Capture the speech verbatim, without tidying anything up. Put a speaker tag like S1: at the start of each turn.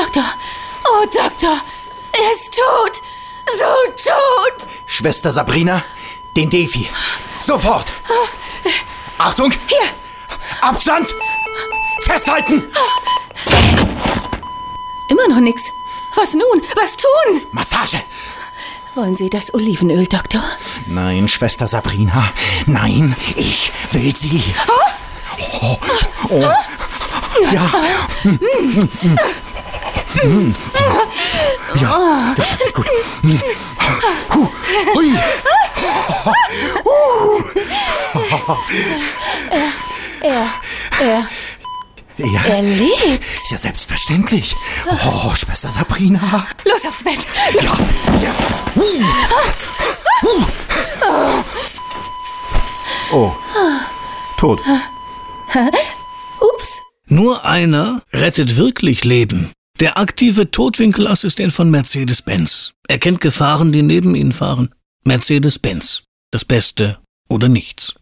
S1: Doktor! Oh, Doktor! Er ist tot! So tot!
S2: Schwester Sabrina, den Defi. Sofort! Achtung!
S1: Hier!
S2: Abstand! Festhalten!
S1: Immer noch nix. Was nun? Was tun?
S2: Massage!
S1: Wollen Sie das Olivenöl, Doktor?
S2: Nein, Schwester Sabrina. Nein, ich will sie. Oh, oh. Ja. Ja, gut. Hui.
S1: Er, er,
S2: Ja.
S1: er lebt.
S2: Ja, selbstverständlich. Oh, Schwester Sabrina.
S1: Los aufs Bett.
S2: Ja, ja. Uh. Uh. Oh, tot.
S1: Ups.
S3: Nur einer rettet wirklich Leben. Der aktive Totwinkelassistent von Mercedes-Benz. Er kennt Gefahren, die neben ihnen fahren. Mercedes-Benz. Das Beste oder nichts.